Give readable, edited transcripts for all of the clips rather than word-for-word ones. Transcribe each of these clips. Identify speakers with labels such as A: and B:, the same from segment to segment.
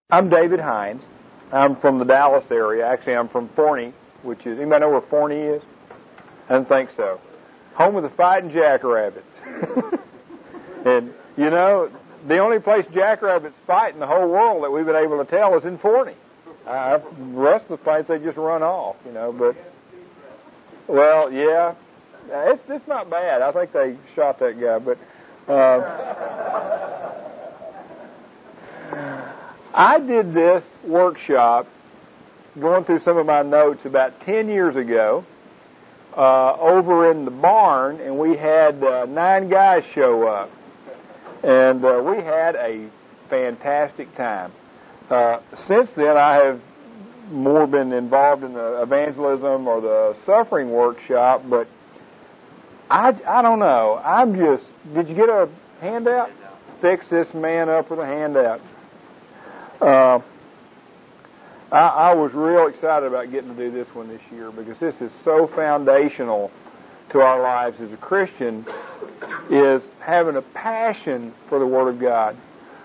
A: I'm David Hines. I'm from the Dallas area. Actually, I'm from Forney, which is, anybody know where Forney is? I don't think so. Home of the fighting jackrabbits. And, you know, the only place jackrabbits fight in the whole world that we've been able to tell is in Forney. The rest of the fights, they just run off, you know, but, well, yeah, it's not bad. I think they shot that guy, but, I did this workshop, going through some of my notes, about 10 years ago, over in the barn, and we had 9 guys show up. And we had a fantastic time. Since then, I have more been involved in the evangelism or the suffering workshop, but I don't know. Did you get a handout? Fix this man up with a handout. I was real excited about getting to do this one this year because this is so foundational to our lives as a Christian, is having a passion for the Word of God.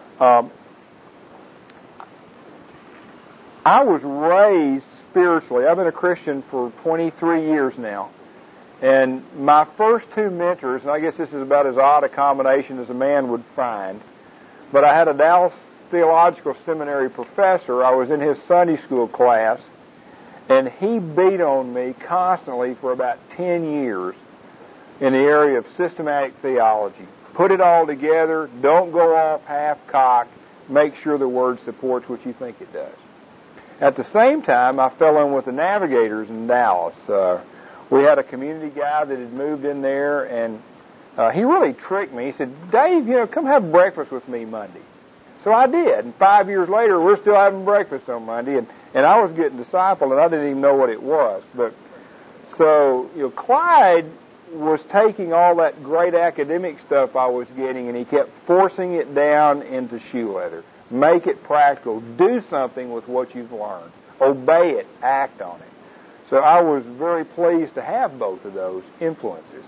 A: I was raised spiritually. I've been a Christian for 23 years now. And my first 2 mentors, and I guess this is about as odd a combination as a man would find, but I had a Dallas Theological Seminary professor. I was in his Sunday school class, and he beat on me constantly for about 10 years in the area of systematic theology. Put it all together. Don't go off half-cocked. Make sure the Word supports what you think it does. At the same time, I fell in with the Navigators in Dallas. We had a community guy that had moved in there, and he really tricked me. He said, "Dave, come have breakfast with me Monday." So I did, and 5 years later, we're still having breakfast on Monday, and I was getting discipled, and I didn't even know what it was. But so, Clyde was taking all that great academic stuff I was getting, and he kept forcing it down into shoe leather. Make it practical. Do something with what you've learned. Obey it. Act on it. So I was very pleased to have both of those influences.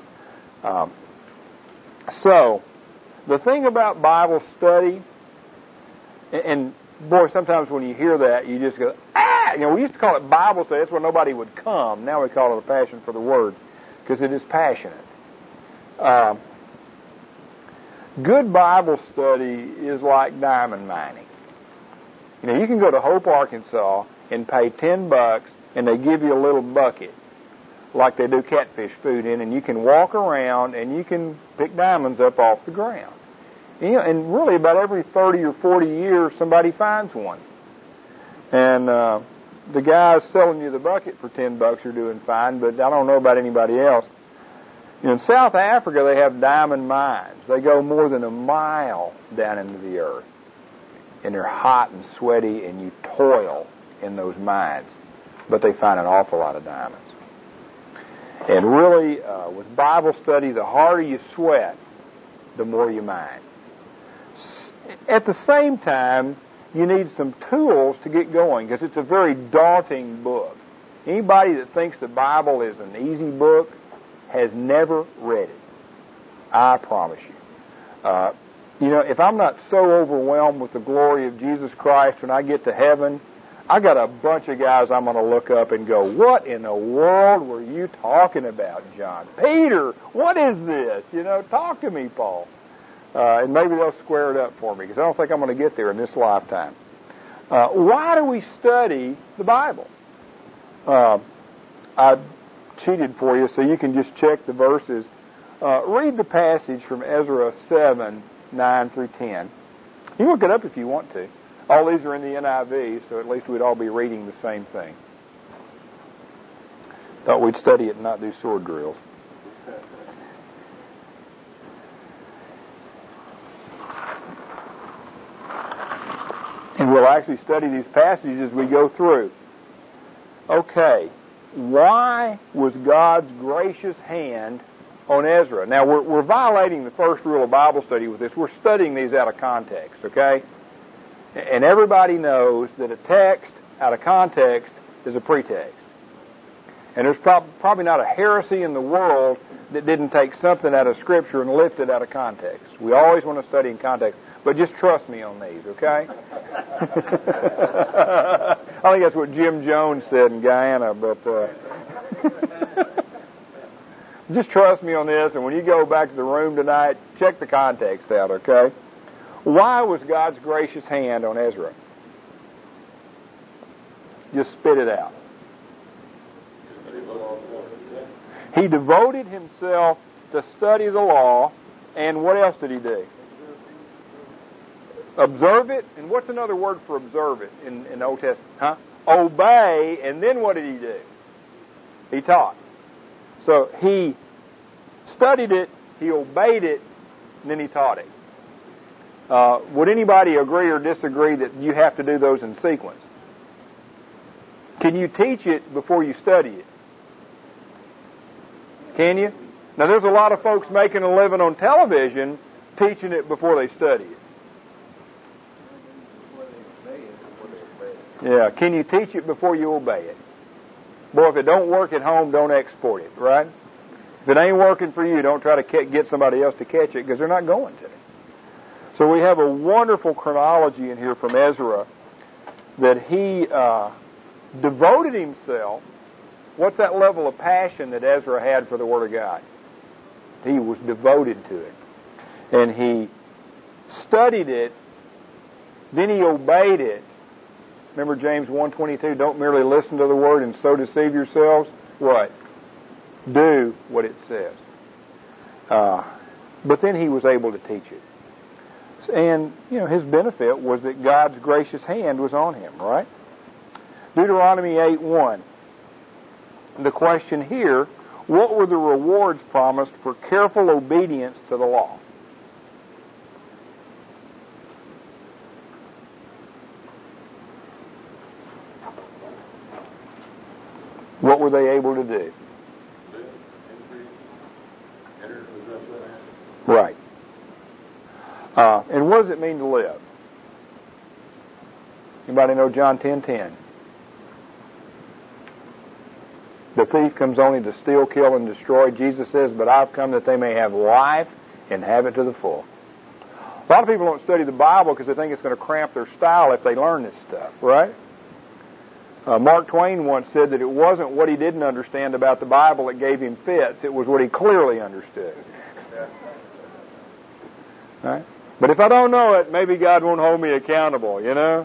A: So the thing about Bible study, and boy, sometimes when you hear that, you just go, ah! We used to call it Bible study. That's where nobody would come. Now we call it a passion for the Word, because it is passionate. Good Bible study is like diamond mining. You can go to Hope, Arkansas, and pay $10, and they give you a little bucket, like they do catfish food in, and you can walk around and you can pick diamonds up off the ground. And really about every 30 or 40 years, somebody finds one. And the guys selling you the bucket for $10 are doing fine, but I don't know about anybody else. In South Africa, they have diamond mines. They go more than a mile down into the earth. And they're hot and sweaty, and you toil in those mines. But they find an awful lot of diamonds. And really, with Bible study, the harder you sweat, the more you mine. At the same time, you need some tools to get going, because it's a very daunting book. Anybody that thinks the Bible is an easy book has never read it. I promise you. If I'm not so overwhelmed with the glory of Jesus Christ when I get to heaven, I got a bunch of guys I'm going to look up and go, "What in the world were you talking about, John? Peter, what is this? Talk to me, Paul." And maybe they'll square it up for me, because I don't think I'm going to get there in this lifetime. Why do we study the Bible? I cheated for you, so you can just check the verses. Read the passage from Ezra 7, 9 through 10. You can look it up if you want to. All these are in the NIV, so at least we'd all be reading the same thing. Thought we'd study it and not do sword drills. And we'll actually study these passages as we go through. Okay, why was God's gracious hand on Ezra? Now, we're violating the first rule of Bible study with this. We're studying these out of context, okay? And everybody knows that a text out of context is a pretext. And there's probably not a heresy in the world that didn't take something out of Scripture and lift it out of context. We always want to study in context. but just trust me on these, okay? I think that's what Jim Jones said in Guyana, but just trust me on this, and when you go back to the room tonight, check the context out, okay? Why was God's gracious hand on Ezra? Just spit it out. He devoted himself to study the law, and what else did he do? Observe it, and what's another word for observe it in the Old Testament? Huh? Obey, and then what did he do? He taught. So he studied it, he obeyed it, and then he taught it. Would anybody agree or disagree that you have to do those in sequence? Can you teach it before you study it? Can you? Now, there's a lot of folks making a living on television teaching it before they study it. Yeah, can you teach it before you obey it? Boy, if it don't work at home, don't export it, right? If it ain't working for you, don't try to get somebody else to catch it, because they're not going to. So we have a wonderful chronology in here from Ezra that he devoted himself. What's that level of passion that Ezra had for the Word of God? He was devoted to it. And he studied it, then he obeyed it. Remember James 1:22, don't merely listen to the Word and so deceive yourselves. What? Do what it says. But then he was able to teach it. And, his benefit was that God's gracious hand was on him, right? Deuteronomy 8:1. The question here, what were the rewards promised for careful obedience to the law? What were they able to do? Right. And what does it mean to live? Anybody know John 10:10? The thief comes only to steal, kill, and destroy. Jesus says, but I've come that they may have life and have it to the full. A lot of people don't study the Bible because they think it's going to cramp their style if they learn this stuff, right? Mark Twain once said that it wasn't what he didn't understand about the Bible that gave him fits. It was what he clearly understood. Right? But if I don't know it, maybe God won't hold me accountable, I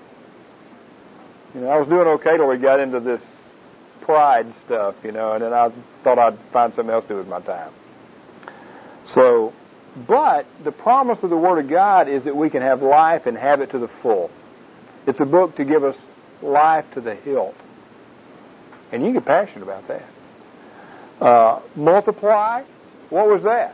A: was doing okay till we got into this pride stuff, and then I thought I'd find something else to do with my time. So, but the promise of the Word of God is that we can have life and have it to the full. It's a book to give us life to the hilt. And you get passionate about that. Multiply, what was that?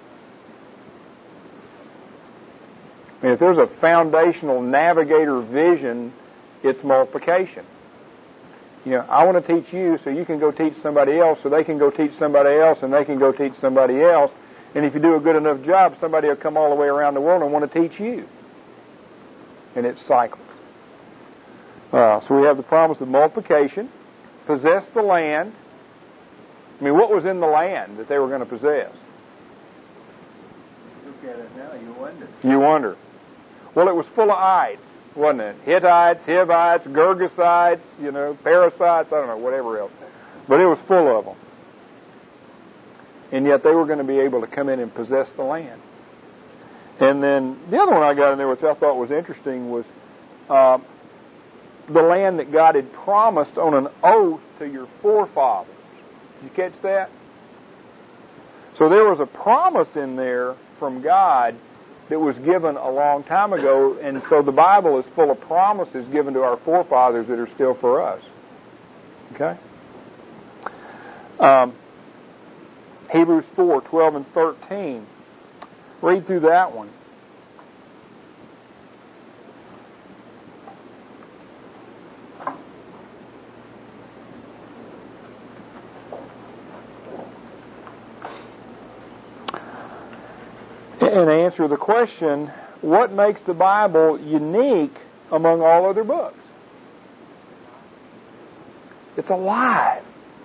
A: I mean, if there's a foundational navigator vision, it's multiplication. I want to teach you so you can go teach somebody else, so they can go teach somebody else, and they can go teach somebody else. And if you do a good enough job, somebody will come all the way around the world and want to teach you. And it cycles. So we have the promise of multiplication, possess the land. I mean, what was in the land that they were going to possess?
B: Look at it now, you wonder.
A: You wonder. Well, it was full of ites, wasn't it? Hittites, Hivites, Girgasites, parasites, I don't know, whatever else. But it was full of them. And yet they were going to be able to come in and possess the land. And then the other one I got in there, which I thought was interesting, was the land that God had promised on an oath to your forefathers. Did you catch that? So there was a promise in there from God that was given a long time ago, and so the Bible is full of promises given to our forefathers that are still for us. Okay? Hebrews 4:12 and 13. Read through that one. And answer the question, what makes the Bible unique among all other books? It's alive.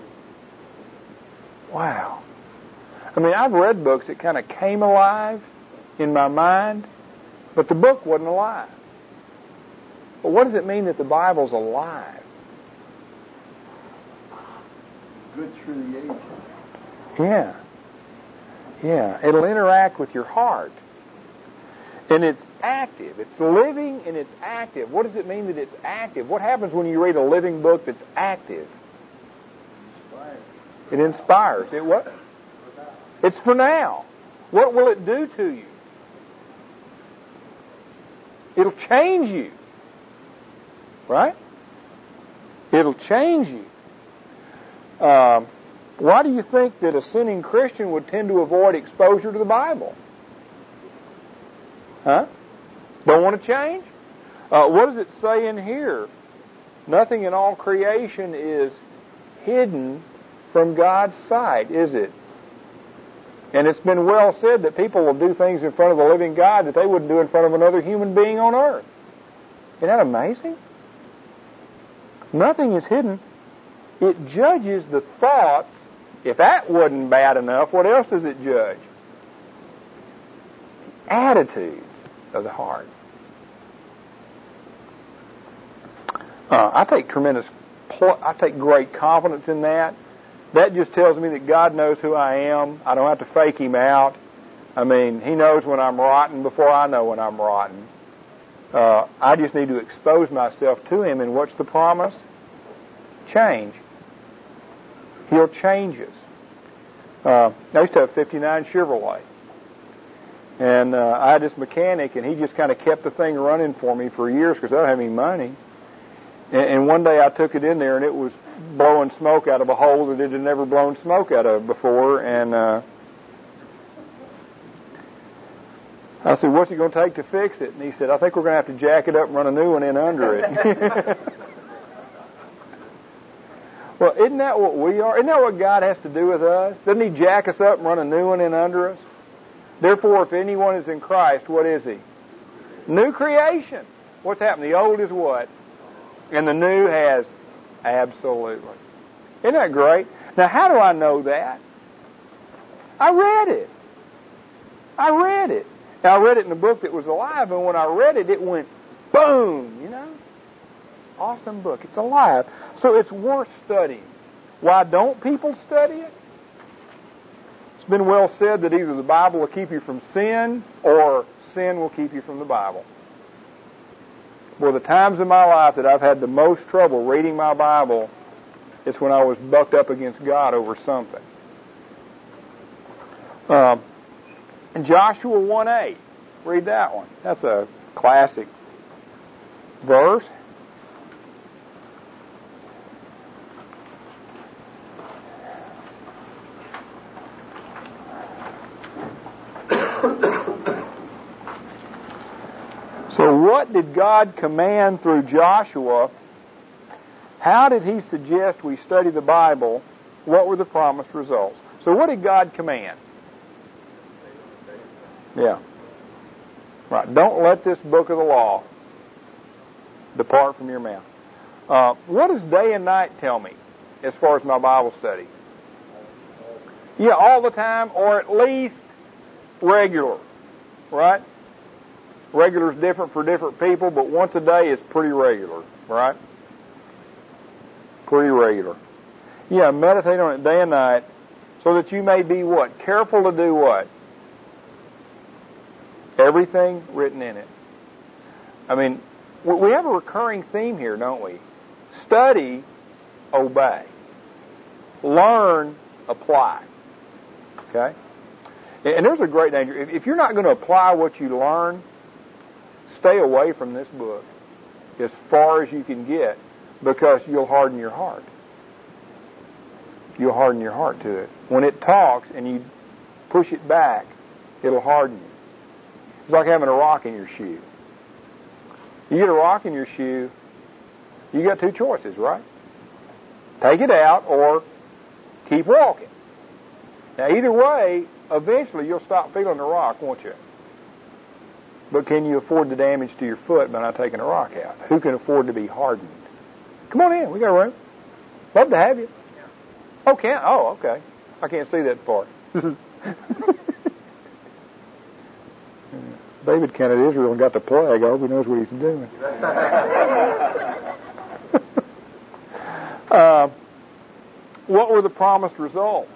A: Wow. I mean, I've read books that kind of came alive in my mind, But the book wasn't alive. But what does it mean that the Bible's alive?
B: Good through the ages.
A: Yeah. Yeah. It'll interact with your heart. And it's active. It's living and it's active. What does it mean that it's active? What happens when you read a living book that's active? It inspires. It what? It's for now. What will it do to you? It'll change you. Right? It'll change you. Why do you think that a sinning Christian would tend to avoid exposure to the Bible? Huh? Don't want to change? What does it say in here? Nothing in all creation is hidden from God's sight, is it? And it's been well said that people will do things in front of the living God that they wouldn't do in front of another human being on earth. Isn't that amazing? Nothing is hidden. It judges the thoughts. If that wasn't bad enough, what else does it judge? Attitudes of the heart. I take great confidence in that. That just tells me that God knows who I am. I don't have to fake Him out. I mean, He knows when I'm rotten before I know when I'm rotten. I just need to expose myself to Him, and what's the promise? Change. He'll change us. I used to have a 59 Chevrolet. And I had this mechanic, and he just kind of kept the thing running for me for years because I didn't have any money. And one day I took it in there, and it was blowing smoke out of a hole that it had never blown smoke out of before. And I said, "What's it going to take to fix it?" And he said, "I think we're going to have to jack it up and run a new one in under it." Well, isn't that what we are? Isn't that what God has to do with us? Doesn't He jack us up and run a new one in under us? Therefore, if anyone is in Christ, what is he? New creation. What's happened? The old is what? And the new has absolutely. Isn't that great? Now, how do I know that? I read it. Now, I read it in a book that was alive, and when I read it, it went boom, you know? Awesome book. It's alive. So it's worth studying. Why don't people study it? It's been well said that either the Bible will keep you from sin or sin will keep you from the Bible. Well, the times in my life that I've had the most trouble reading my Bible, it's when I was bucked up against God over something. In Joshua 1:8, read that one. That's a classic verse. So what did God command through Joshua? How did He suggest we study the Bible? What were the promised results? So what did God command? Yeah. Right. Don't let this book of the law depart from your mouth. What does day and night tell me as far as my Bible study? Yeah, all the time, or at least regular. Right? Regular is different for different people, but once a day is pretty regular, right? Pretty regular. Yeah, meditate on it day and night so that you may be what? Careful to do what? Everything written in it. I mean, we have a recurring theme here, don't we? Study, obey. Learn, apply. Okay? And there's a great danger. If you're not going to apply what you learn, stay away from this book as far as you can get, because you'll harden your heart. You'll harden your heart to it. When it talks and you push it back, it'll harden you. It's like having a rock in your shoe. You get a rock in your shoe, you got two choices, right? Take it out or keep walking. Now, either way, eventually you'll stop feeling the rock, won't you? But can you afford the damage to your foot by not taking a rock out? Who can afford to be hardened? Come on in. We got room. Love to have you. Oh, can't? Oh, okay. I can't see that far. David counted Israel and got the plague. I hope he knows what he's doing. What were the promised results?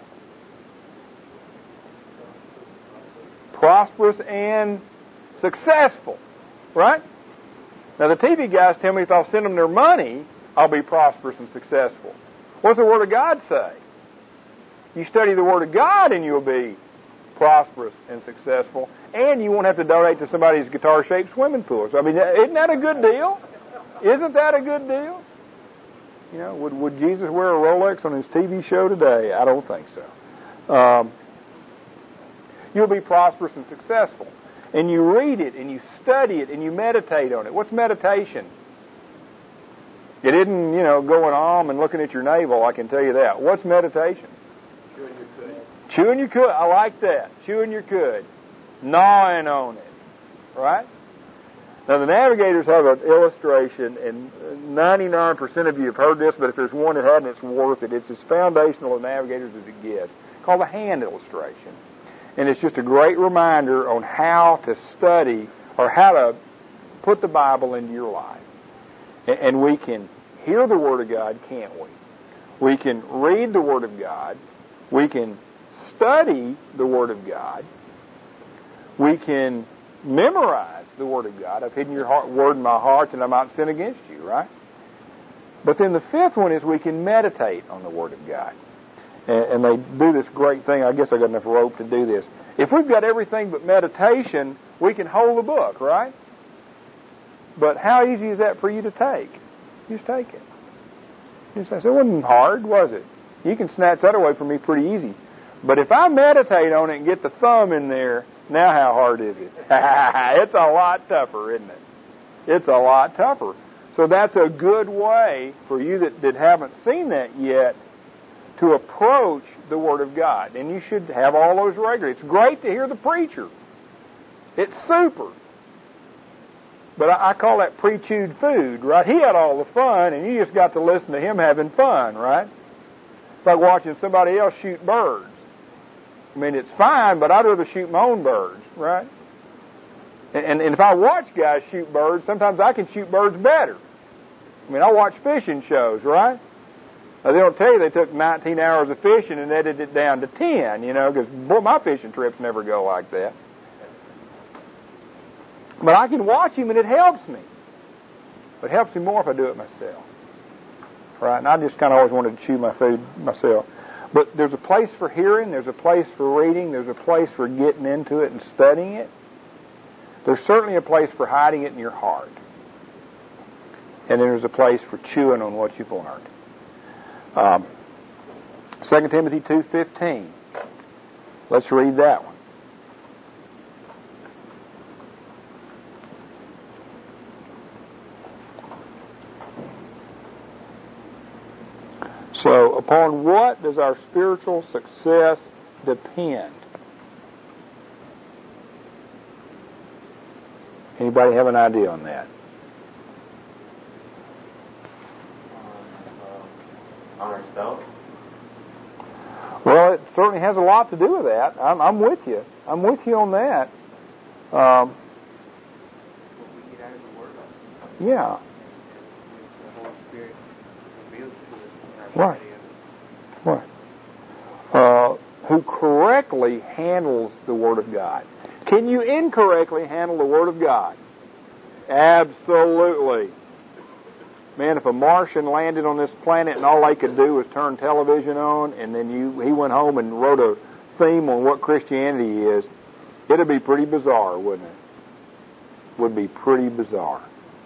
A: Prosperous and successful, right? Now the TV guys tell me if I'll send them their money, I'll be prosperous and successful. What's the Word of God say? You study the Word of God and you'll be prosperous and successful, and you won't have to donate to somebody's guitar-shaped swimming pool. So, I mean, isn't that a good deal? Isn't that a good deal? You know, would Jesus wear a Rolex on his TV show today? I don't think so. You'll be prosperous and successful. And you read it, and you study it, and you meditate on it. What's meditation? It isn't, going on and looking at your navel, I can tell you that. What's meditation?
B: Chewing your cud.
A: Chewing your cud. I like that. Chewing your cud. Gnawing on it. Right? Now, the Navigators have an illustration, and 99% of you have heard this, but if there's one that hadn't, it's worth it. It's as foundational of Navigators as it gets, called the hand illustration. And it's just a great reminder on how to study or how to put the Bible into your life. And we can hear the Word of God, can't we? We can read the Word of God. We can study the Word of God. We can memorize the Word of God. I've hidden your word in my heart and I might sin against you, right? But then the fifth one is we can meditate on the Word of God. And they do this great thing. I guess I got enough rope to do this. If we've got everything but meditation, we can hold the book, right? But how easy is that for you to take? You just take it. You just say, it wasn't hard, was it? You can snatch that away from me pretty easy. But if I meditate on it and get the thumb in there, now how hard is it? It's a lot tougher, isn't it? It's a lot tougher. So that's a good way for you that haven't seen that yet to approach the Word of God. And you should have all those regularly. It's great to hear the preacher. It's super. But I call that pre-chewed food, right? He had all the fun, and you just got to listen to him having fun, right? It's like watching somebody else shoot birds. I mean, it's fine, but I'd rather shoot my own birds, right? And if I watch guys shoot birds, sometimes I can shoot birds better. I mean, I watch fishing shows, right? Now, they don't tell you they took 19 hours of fishing and edited it down to 10, because, boy, my fishing trips never go like that. But I can watch him and it helps me. But it helps me more if I do it myself. Right? And I just kind of always wanted to chew my food myself. But there's a place for hearing, there's a place for reading, there's a place for getting into it and studying it. There's certainly a place for hiding it in your heart. And then there's a place for chewing on what you've learned. 2 Timothy 2:15. Let's read that one. So, upon what does our spiritual success depend? Anybody have an idea on that?
C: On ourselves?
A: Well, it certainly has a lot to do with that. I'm with you. I'm with you on that.
C: What we get out of the Word.
A: Yeah.
C: The Holy Spirit reveals to us in
A: Right. Right. Who correctly handles the Word of God. Can you incorrectly handle the Word of God? Absolutely. Man, if a Martian landed on this planet and all they could do was turn television on, and then he went home and wrote a theme on what Christianity is, it'd be pretty bizarre, wouldn't it? Would be pretty bizarre.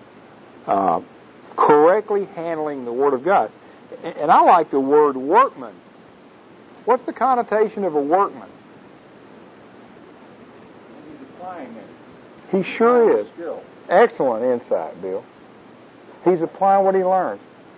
A: Correctly handling the Word of God. And I like the word workman. What's the connotation of a workman?
B: He's applying it.
A: He sure is.
B: Skill.
A: Excellent insight, Bill. He's applying what he learns.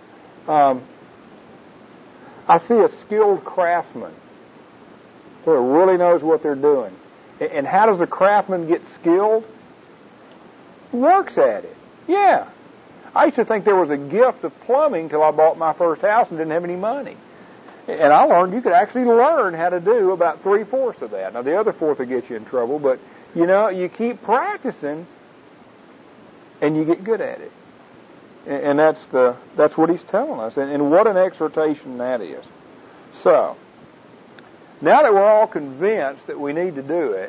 A: I see a skilled craftsman who really knows what they're doing. And how does a craftsman get skilled? Works at it. Yeah. I used to think there was a gift of plumbing till I bought my first house and didn't have any money. And I learned you could actually learn how to do about 3/4 of that. Now, the other fourth will get you in trouble, but you keep practicing, and you get good at it. And that's what he's telling us. And what an exhortation that is. So, now that we're all convinced that we need to do it,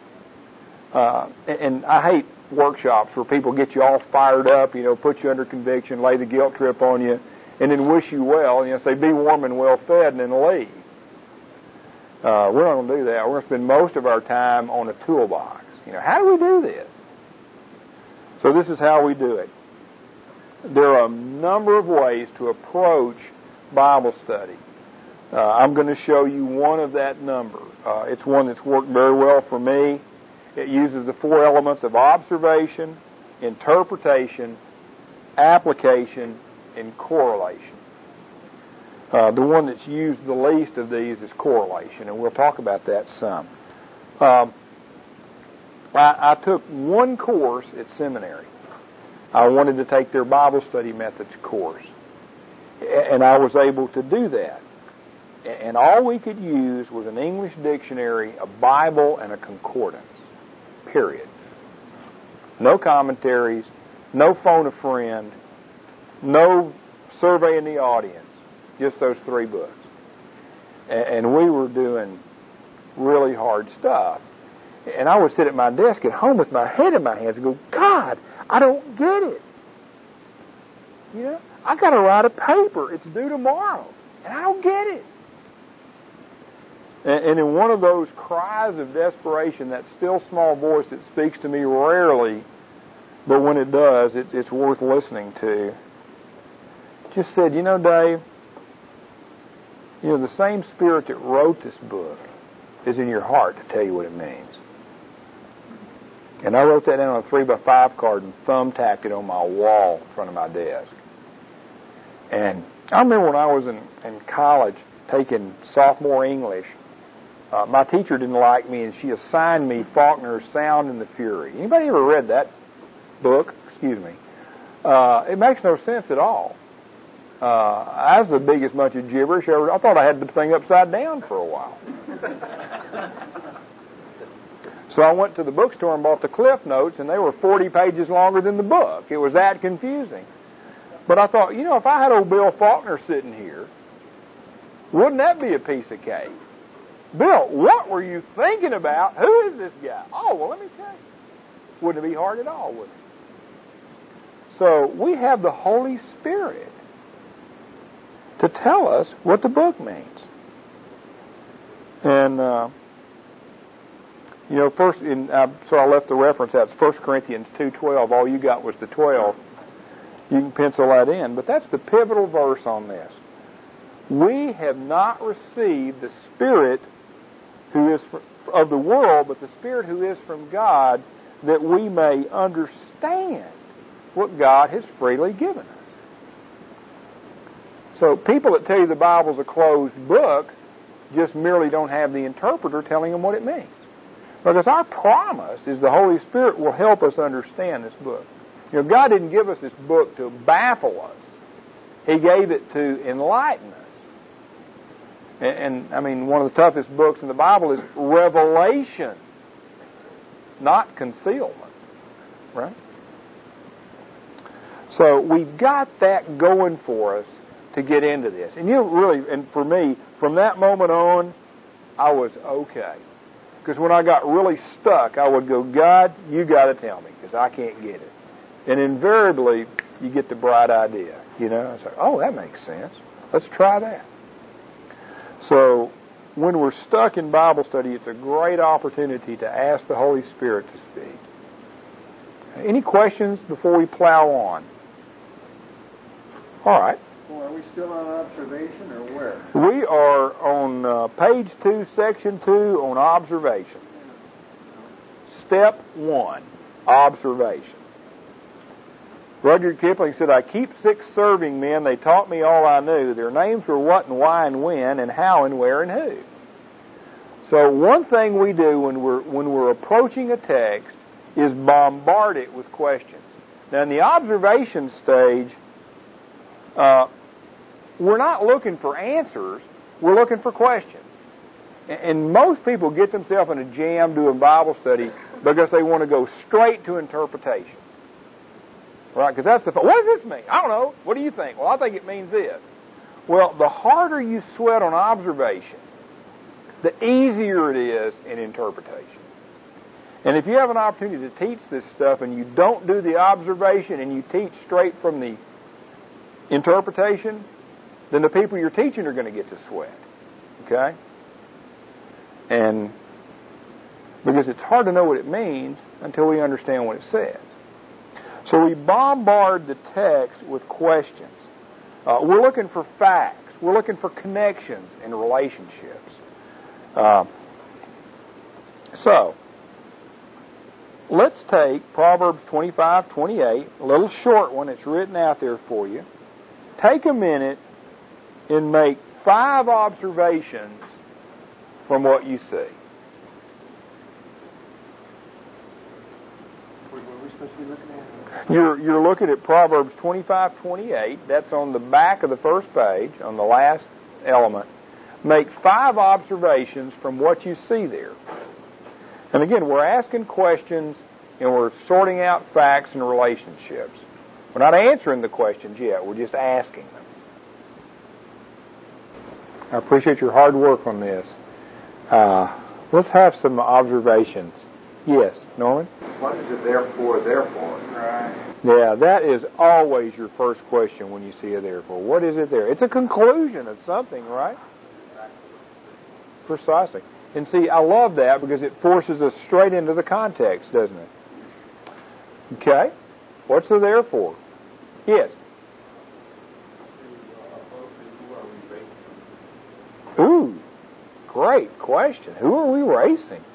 A: and I hate workshops where people get you all fired up, put you under conviction, lay the guilt trip on you, and then wish you well, say be warm and well fed, and then leave. We're not going to do that. We're going to spend most of our time on a toolbox. How do we do this? So this is how we do it. There are a number of ways to approach Bible study. I'm going to show you one of that number. It's one that's worked very well for me. It uses the 4 elements of observation, interpretation, application, and correlation. The one that's used the least of these is correlation, and we'll talk about that some. I took one course at seminary. I wanted to take their Bible study methods course, and I was able to do that. And all we could use was an English dictionary, a Bible, and a concordance. Period. No commentaries, no phone a friend, no survey in the audience, just those 3 books. And we were doing really hard stuff. And I would sit at my desk at home with my head in my hands and go, God, I don't get it. I got to write a paper. It's due tomorrow. And I don't get it. And in one of those cries of desperation, that still small voice that speaks to me rarely, but when it does, it's worth listening to, just said, Dave, the same Spirit that wrote this book is in your heart to tell you what it means. And I wrote that down on a 3x5 card and thumbtacked it on my wall in front of my desk. And I remember when I was in college taking sophomore English, my teacher didn't like me, and she assigned me Faulkner's Sound and the Fury. Anybody ever read that book? Excuse me. It makes no sense at all. I was the biggest bunch of gibberish ever. I thought I had the thing upside down for a while. So I went to the bookstore and bought the Cliff Notes, and they were 40 pages longer than the book. It was that confusing. But I thought, if I had old Bill Faulkner sitting here, wouldn't that be a piece of cake? Bill, what were you thinking about? Who is this guy? Oh, well, let me tell you. Wouldn't it be hard at all, would it? So we have the Holy Spirit to tell us what the book means. And, first, so I left the reference out. It's 1 Corinthians 2:12. All you got was the 12. You can pencil that in. But that's the pivotal verse on this. We have not received the Spirit who is of the world, but the Spirit who is from God, that we may understand what God has freely given us. So people that tell you the Bible's a closed book just merely don't have the interpreter telling them what it means. Because our promise is the Holy Spirit will help us understand this book. God didn't give us this book to baffle us. He gave it to enlighten us. And one of the toughest books in the Bible is Revelation, not concealment, right? So we've got that going for us to get into this. And for me, from that moment on, I was okay. Because when I got really stuck, I would go, God, you got to tell me, because I can't get it. And invariably, you get the bright idea. It's like, oh, that makes sense. Let's try that. So when we're stuck in Bible study, it's a great opportunity to ask the Holy Spirit to speak. Any questions before we plow on? All right.
B: Well, are we still on observation or where?
A: We are on page 2, section 2 on observation. Step 1, observation. Rudyard Kipling said, I keep 6 serving men. They taught me all I knew. Their names were what and why and when and how and where and who. So one thing we do when we're approaching a text is bombard it with questions. Now, in the observation stage, we're not looking for answers. We're looking for questions. And most people get themselves in a jam doing Bible study because they want to go straight to interpretation. Right? Because that's what does this mean? I don't know. What do you think? Well, I think it means this. Well, the harder you sweat on observation, the easier it is in interpretation. And if you have an opportunity to teach this stuff and you don't do the observation and you teach straight from the interpretation, then the people you're teaching are going to get to sweat. Okay? And because it's hard to know what it means until we understand what it says. So we bombard the text with questions. We're looking for facts. We're looking for connections and relationships. So, let's take Proverbs 25:28, a little short one. It's written out there for you. Take a minute and make 5 observations from what you see.
C: What are we supposed to be looking at?
A: You're looking at Proverbs 25:28. That's on the back of the first page, on the last element. Make 5 observations from what you see there. And again, we're asking questions and we're sorting out facts and relationships. We're not answering the questions yet. We're just asking them. I appreciate your hard work on this. Let's have some observations. Yes, Norman?
B: What is it therefore?
C: Right.
A: Yeah, that is always your first question when you see a therefore. What is it there? It's a conclusion of something, right? Precisely. And see, I love that because it forces us straight into the context, doesn't it? Okay. What's the therefore? Yes. Ooh, great question. Who are we racing?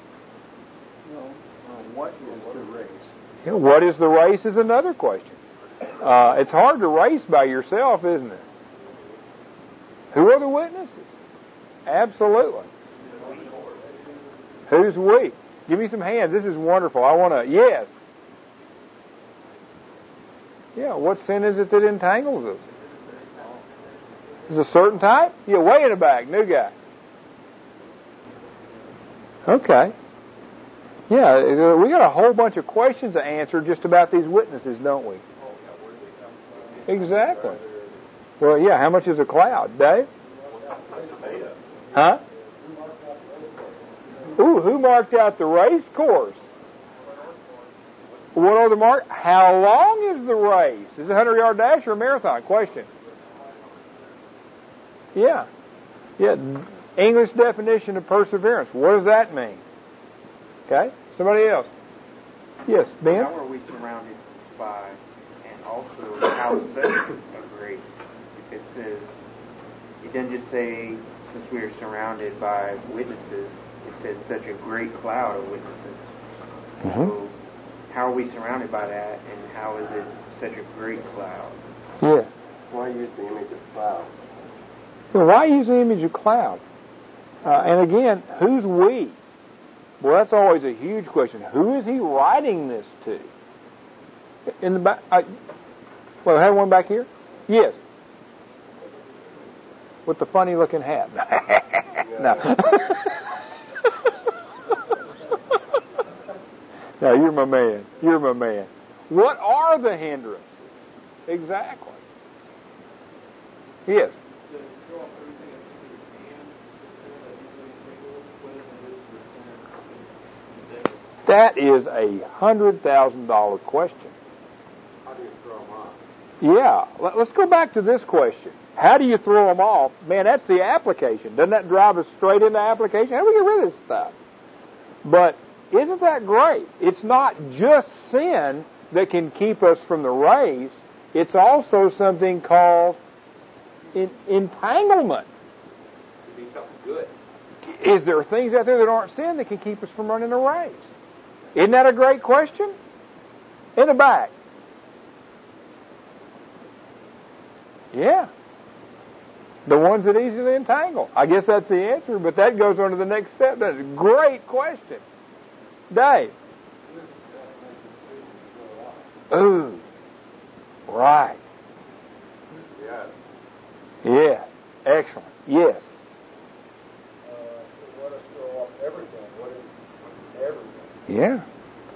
B: What is the race?
A: Yeah, what is the race is another question. It's hard to race by yourself, isn't it? Who are the witnesses? Absolutely. Who's we? Give me some hands. This is wonderful. I want to, yes. Yeah, what sin is it that entangles us? Is it a certain type? Yeah, way in the back, new guy. Okay. Yeah, we got a whole bunch of questions to answer just about these witnesses, don't we? Exactly. Well, yeah, how much is a cloud? Dave? Huh? Ooh, who marked out the race course? What are the mark? How long is the race? Is it a 100-yard dash or a marathon? Question. Yeah. Yeah. English definition of perseverance. What does that mean? Okay. Somebody else. Yes, Ben?
C: How are we surrounded by, and also how such a great, it says, it doesn't just say, since we are surrounded by witnesses, it says such a great cloud of witnesses.
A: Mm-hmm.
C: So how are we surrounded by that, and how is it such a great cloud?
A: Yeah.
B: Why use the image of cloud?
A: Well, why use the image of cloud? And again, who's we? Well, that's always a huge question. Who is he writing this to? In the back, well, have one back here? Yes. With the funny-looking hat. No. No, you're my man. You're my man. What are the hindrances? Exactly. Yes. That is a $100,000 question.
B: How do you throw them off?
A: Yeah. Let's go back to this question. How do you throw them off? Man, that's the application. Doesn't that drive us straight into application? How do we get rid of this stuff? But isn't that great? It's not just sin that can keep us from the race. It's also something called entanglement.
B: To be something good.
A: Is there things out there that aren't sin that can keep us from running a race? Isn't that a great question? In the back. Yeah. The ones that easily entangle. I guess that's the answer, but that goes on to the next step. That's a great question. Dave. Ooh. Right.
B: Yes.
A: Yeah. Excellent. Yes.
B: Let us throw off everything. What is everything?
A: Yeah.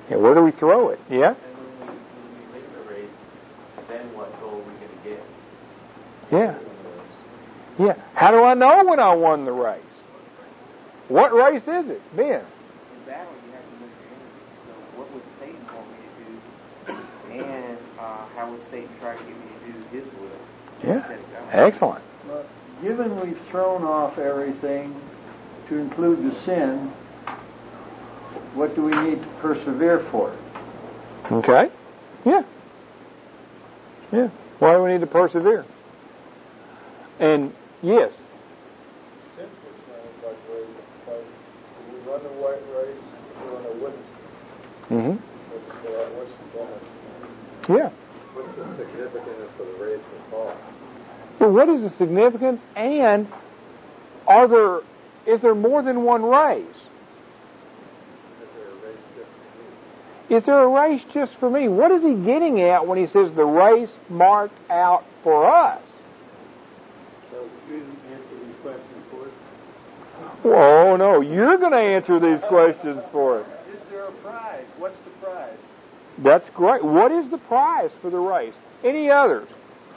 A: Yeah, where do we throw it? Yeah?
B: And when we make the race, then what goal are we going to get?
A: Yeah. Yeah. How do I know when I won the race? What race is it? Ben?
C: In battle, you have to move your energy. So what would Satan want me to do? And how would Satan try to get me to do his will?
A: Yeah. Excellent.
D: Well, given we've thrown off everything to include the sin, what do we need to persevere for?
A: Okay. Yeah. Yeah. Why do we need to persevere? And yes.
E: We run the white race, we run a witness.
A: Mm-hmm.
E: What's the bonus?
A: Yeah.
B: What's the significance of the race for Paul?
A: Well, what is the significance? And is there more than one race? Is there a race just for me? What is he getting at when he says the race marked out for us?
E: So you answer these questions for us?
A: Oh, no, you're going to answer these questions for us.
D: Is there a prize? What's the prize?
A: That's great. What is the prize for the race? Any others?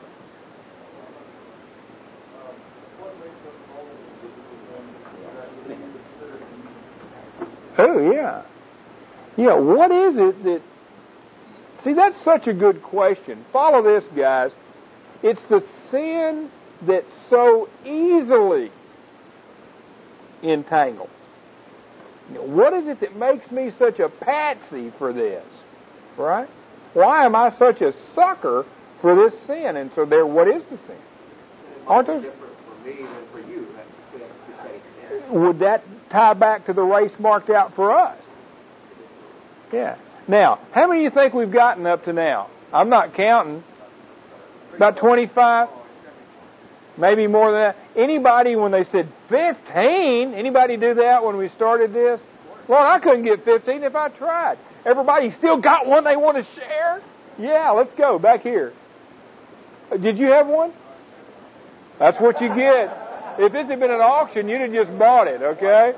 A: Oh, yeah. Yeah, what is it that... See, that's such a good question. Follow this, guys. It's the sin that so easily entangles. What is it that makes me such a patsy for this? Right? Why am I such a sucker for this sin? And so what is the sin? Aren't those...
B: different for me than for you, to say extent.
A: Would that tie back to the race marked out for us? Yeah. Now, how many of you think we've gotten up to now? I'm not counting. About 25? Maybe more than that. Anybody, when they said 15, anybody do that when we started this? Lord, I couldn't get 15 if I tried. Everybody still got one they want to share? Yeah, let's go. Back here. Did you have one? That's what you get. If this had been an auction, you'd have just bought it, okay?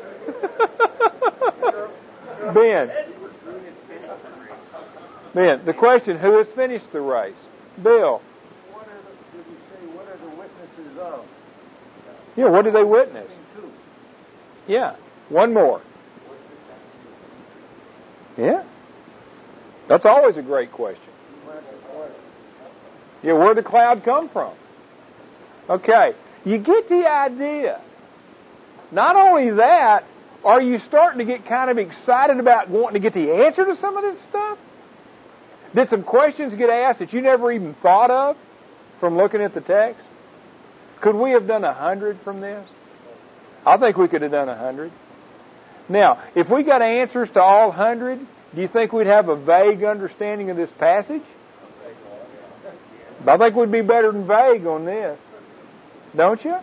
A: Ben, the question, who has finished the race? Bill.
D: What are the witnesses of?
A: Yeah, what do they witness? Yeah, one more. Yeah. That's always a great question. Yeah, where'd the cloud come from? Okay, you get the idea. Not only that, are you starting to get kind of excited about wanting to get the answer to some of this stuff? Did some questions get asked that you never even thought of from looking at the text? Could we have done 100 from this? I think we could have done 100. Now, if we got answers to all 100, do you think we'd have a vague understanding of this passage? I think we'd be better than vague on this. Don't you?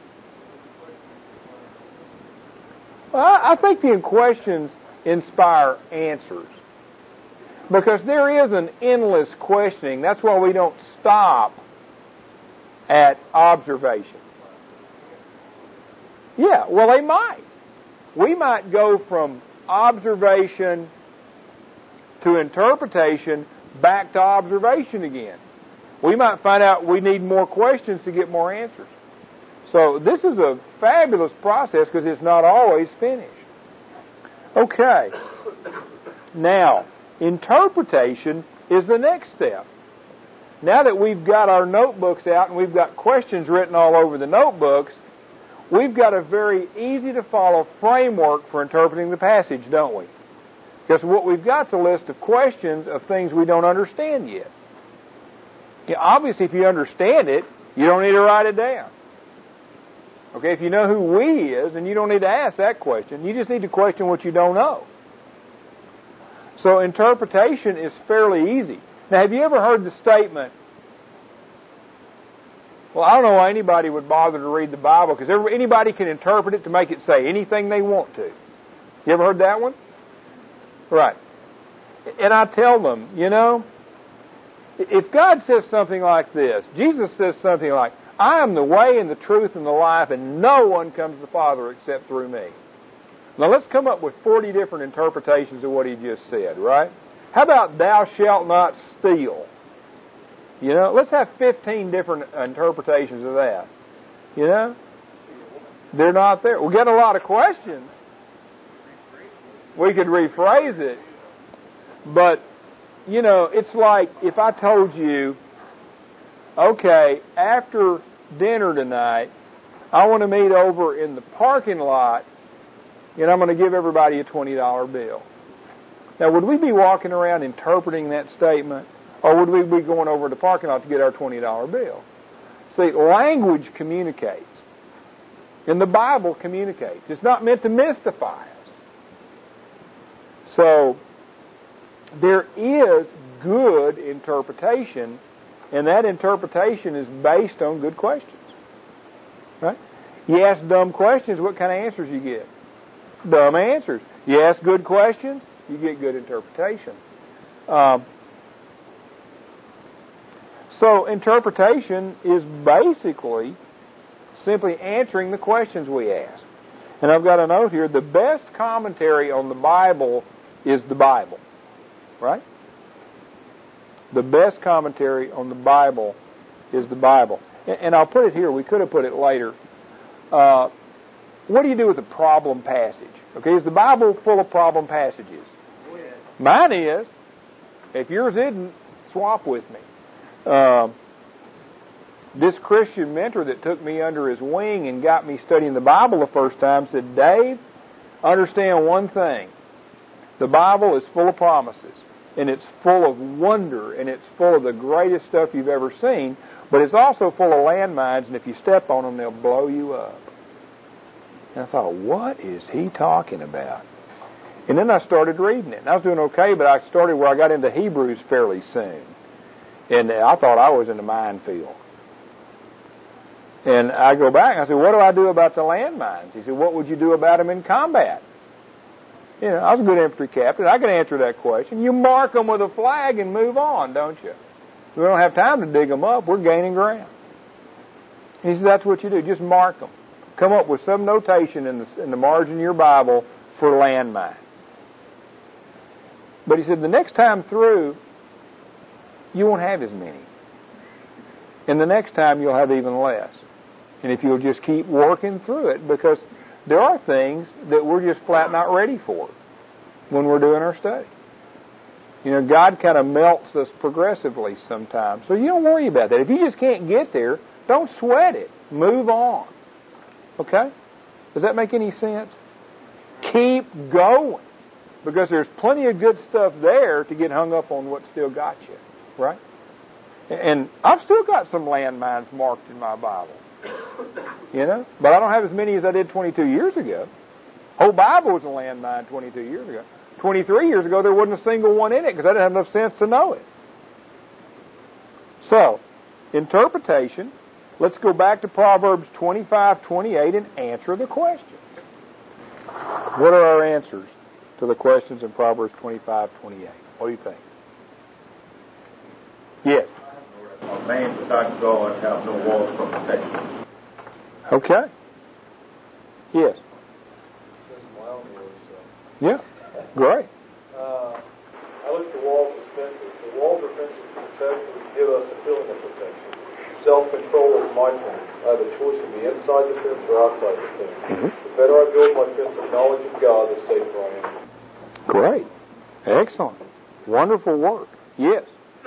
A: Well, I think the questions inspire answers. Because there is an endless questioning. That's why we don't stop at observation. Yeah, well, they might. We might go from observation to interpretation back to observation again. We might find out we need more questions to get more answers. So this is a fabulous process because it's not always finished. Okay. Now, interpretation is the next step. Now that we've got our notebooks out and we've got questions written all over the notebooks, we've got a very easy to follow framework for interpreting the passage, don't we? Because what we've got is a list of questions of things we don't understand yet. Yeah, obviously, if you understand it, you don't need to write it down. Okay, if you know who we is, then you don't need to ask that question. You just need to question what you don't know. So interpretation is fairly easy. Now, have you ever heard the statement, well, I don't know why anybody would bother to read the Bible, because anybody can interpret it to make it say anything they want to. You ever heard that one? Right. And I tell them, if God says something like this, Jesus says something like, I am the way and the truth and the life, and no one comes to the Father except through me. Now let's come up with 40 different interpretations of what he just said, right? How about thou shalt not steal? You know, let's have 15 different interpretations of that. You know? They're not there. We'll get a lot of questions. We could rephrase it. But, you know, it's like if I told you, okay, after dinner tonight, I want to meet over in the parking lot, and I'm going to give everybody a $20 bill. Now, would we be walking around interpreting that statement, or would we be going over to the parking lot to get our $20 bill? See, language communicates, and the Bible communicates. It's not meant to mystify us. So, there is good interpretation, and that interpretation is based on good questions. Right? You ask dumb questions, what kind of answers you get? Dumb answers. You ask good questions, you get good interpretation. So interpretation is basically simply answering the questions we ask. And I've got a note here, the best commentary on the Bible is the Bible. Right? The best commentary on the Bible is the Bible. And I'll put it here. We could have put it later. What do you do with a problem passage? Okay, is the Bible full of problem passages? Yes. Mine is. If yours isn't, swap with me. This Christian mentor that took me under his wing and got me studying the Bible the first time said, Dave, understand one thing. The Bible is full of promises. And it's full of wonder, and it's full of the greatest stuff you've ever seen, but it's also full of landmines, and if you step on them, they'll blow you up. And I thought, what is he talking about? And then I started reading it. And I was doing okay, but I started where I got into Hebrews fairly soon. And I thought I was in the minefield. And I go back, and I said, what do I do about the landmines? He said, what would you do about them in combat? You know, I was a good infantry captain. I could answer that question. You mark them with a flag and move on, don't you? We don't have time to dig them up. We're gaining ground. He said, that's what you do. Just mark them. Come up with some notation in the margin of your Bible for landmine. But he said, the next time through, you won't have as many. And the next time, you'll have even less. And if you'll just keep working through it, because there are things that we're just flat not ready for when we're doing our study. You know, God kind of melts us progressively sometimes. So you don't worry about that. If you just can't get there, don't sweat it. Move on. Okay? Does that make any sense? Keep going. Because there's plenty of good stuff there to get hung up on what still got you. Right? And I've still got some landmines marked in my Bible. You know? But I don't have as many as I did 22 years ago. Whole Bible was a landmine 22 years ago. 23 years ago, there wasn't a single one in it because I didn't have enough sense to know it. So, interpretation. Let's go back to Proverbs 25:28 and answer the questions. What are our answers to the questions in Proverbs 25:28? What do you think? Yes.
B: A man without God have no walls for protection.
A: Okay. Yes. Yeah. Great.
F: I look at the walls as fences. The walls are fences for protection to give us a feeling of protection. Self-control is my fence. I have a choice to be inside the fence or outside the fence. Mm-hmm. The better I build my fence of knowledge of God, the safer I am.
A: Great. Excellent. Wonderful work. Yes.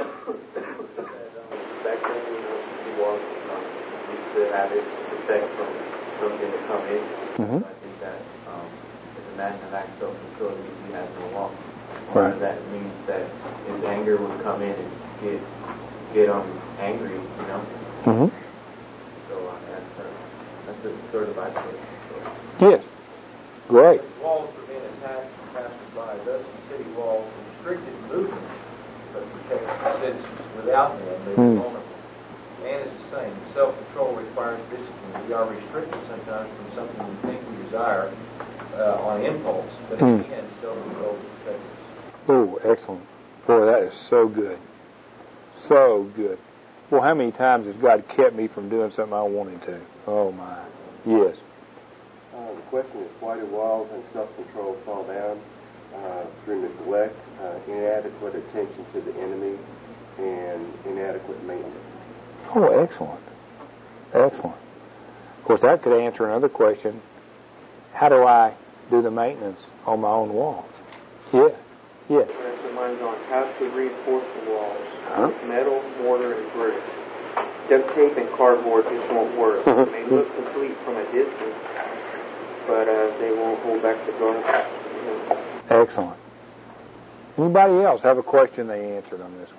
B: Back then, he was used to have it protect from something to come in.
A: Mm-hmm.
B: So I think that as a man of act self-control, he has no law.
A: Right.
B: That means that his anger would come in and get angry, you know.
A: Mm-hmm.
B: So that's the sort of idea.
A: Yes. Great.
F: Walls prevent attacks from passers-by. Thus, the city walls restricted movement, but protect citizens. Without them, they are vulnerable. Man is the same. Self-control requires discipline. We are restricted sometimes from something we think we desire on impulse, but in the end, self-control protects us.
A: Oh, excellent. Boy, that is so good. So good. Well, how many times has God kept me from doing something I wanted to? Oh, my. Yes.
G: question is, why do walls and self-control fall down through neglect, inadequate attention to the enemy, and inadequate maintenance?
A: Oh, excellent. Excellent. Of course, that could answer another question. How do I do the maintenance on my own walls? Yeah. Yeah.
C: So mine's on how to reinforce the walls. Metal, mortar, and brick. Duct tape and cardboard just won't work. They may look complete from a distance, but they won't hold back the glass.
A: Excellent. Anybody else have a question they answered on this one?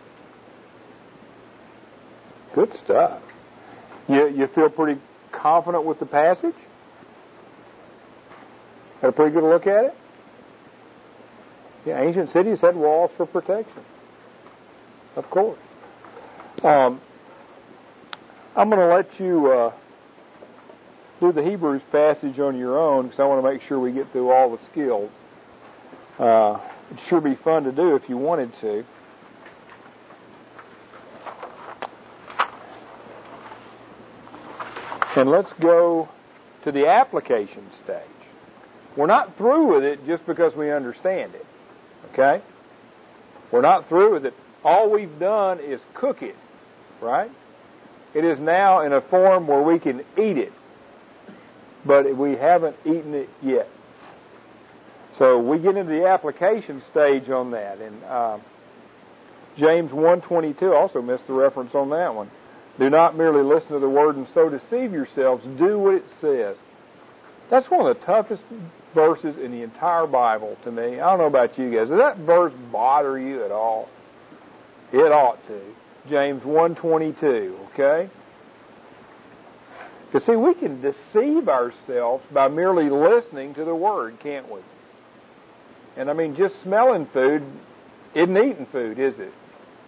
A: Good stuff. You feel pretty confident with the passage? Had a pretty good look at it? Yeah, ancient cities had walls for protection. Of course. I'm going to let you do the Hebrews passage on your own because I want to make sure we get through all the skills. It'd sure be fun to do if you wanted to. And let's go to the application stage. We're not through with it just because we understand it. Okay? We're not through with it. All we've done is cook it. Right? It is now in a form where we can eat it. But we haven't eaten it yet. So we get into the application stage on that. And James 1:22 also missed the reference on that one. Do not merely listen to the word and so deceive yourselves. Do what it says. That's one of the toughest verses in the entire Bible to me. I don't know about you guys. Does that verse bother you at all? It ought to. James 1:22, okay? Because, see, we can deceive ourselves by merely listening to the Word, can't we? And, I mean, just smelling food isn't eating food, is it?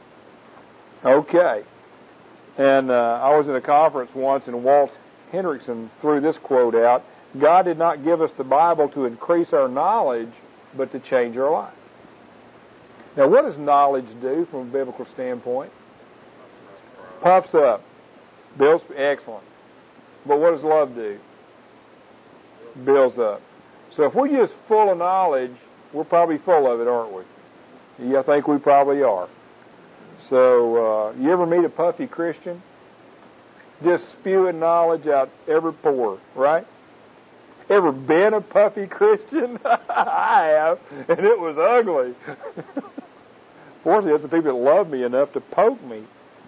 A: Okay. And I was at a conference once, and Walt Hendrickson threw this quote out: God did not give us the Bible to increase our knowledge, but to change our life. Now, what does knowledge do from a biblical standpoint? Puffs up. Builds, excellent. But what does love do? Builds up. So if we're just full of knowledge, we're probably full of it, aren't we? Yeah, I think we probably are. So, you ever meet a puffy Christian? Just spewing knowledge out every pore, right? Ever been a puffy Christian? I have, and it was ugly. Fortunately, there's some people that love me enough to poke me.